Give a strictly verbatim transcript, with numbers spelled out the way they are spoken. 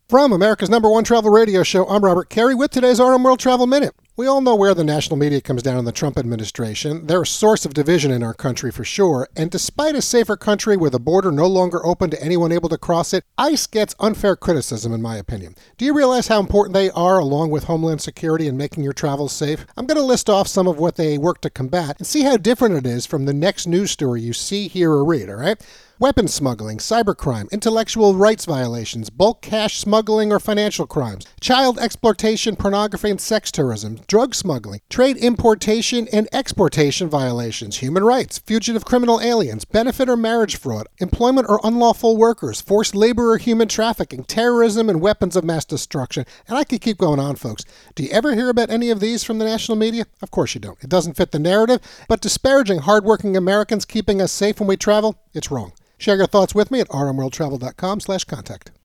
From America's number one travel radio show, I'm Robert Carey with today's R M World Travel Minute. We all know where the national media comes down on the Trump administration. They're a source of division in our country for sure, and despite a safer country with a border no longer open to anyone able to cross it, ICE gets unfair criticism in my opinion. Do you realize how important they are along with Homeland Security in making your travels safe? I'm going to list off some of what they work to combat and see how different it is from the next news story you see, hear, or read, all right? Weapons smuggling, cybercrime, intellectual rights violations, bulk cash smuggling or financial crimes, child exploitation, pornography and sex tourism, drug smuggling, trade importation and exportation violations, human rights, fugitive criminal aliens, benefit or marriage fraud, employment or unlawful workers, forced labor or human trafficking, terrorism and weapons of mass destruction. And I could keep going on, folks. Do you ever hear about any of these from the national media? Of course you don't. It doesn't fit the narrative, but disparaging hardworking Americans keeping us safe when we travel, it's wrong. Share your thoughts with me at rmworldtravel.com slash contact.